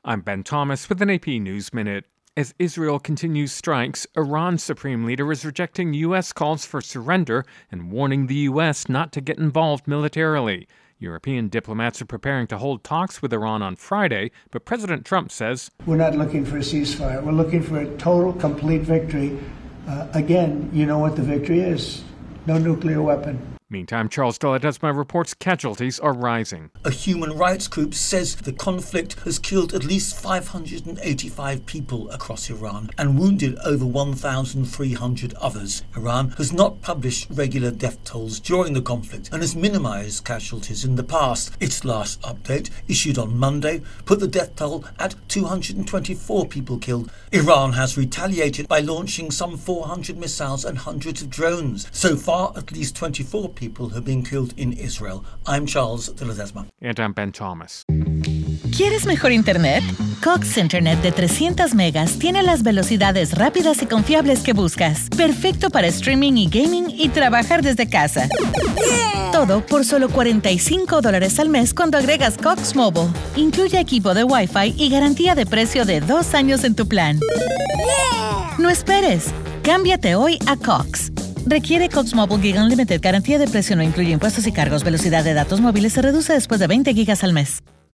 I'm Ben Thomas with an AP News Minute. As Israel continues strikes, Iran's supreme leader is rejecting U.S. calls for surrender and warning the U.S. not to get involved militarily. European diplomats are preparing to hold talks with Iran on Friday, but President Trump says, "We're not looking for a ceasefire. We're looking for a total, complete victory. Again, you know what the victory is. No nuclear weapon." Meantime, Charles de Ledesma reports casualties are rising. A human rights group says the conflict has killed at least 585 people across Iran and wounded over 1,300 others. Iran has not published regular death tolls during the conflict and has minimized casualties in the past. Its last update, issued on Monday, put the death toll at 224 people killed. Iran has retaliated by launching some 400 missiles and hundreds of drones. So far, at least 24 people have been killed in Israel. I'm Charles de Ledesma. And I'm Ben Thomas. ¿Quieres mejor internet? Cox Internet de 300 megas tiene las velocidades rápidas y confiables que buscas. Perfecto para streaming y gaming y trabajar desde casa. Todo por solo $45 al mes cuando agregas Cox Mobile. Incluye equipo de Wi-Fi y garantía de precio de 2 años en tu plan. No esperes. Cámbiate hoy a Cox. Requiere Cox Mobile Gig Unlimited. Garantía de precio no incluye impuestos y cargos. Velocidad de datos móviles se reduce después de 20 gigas al mes.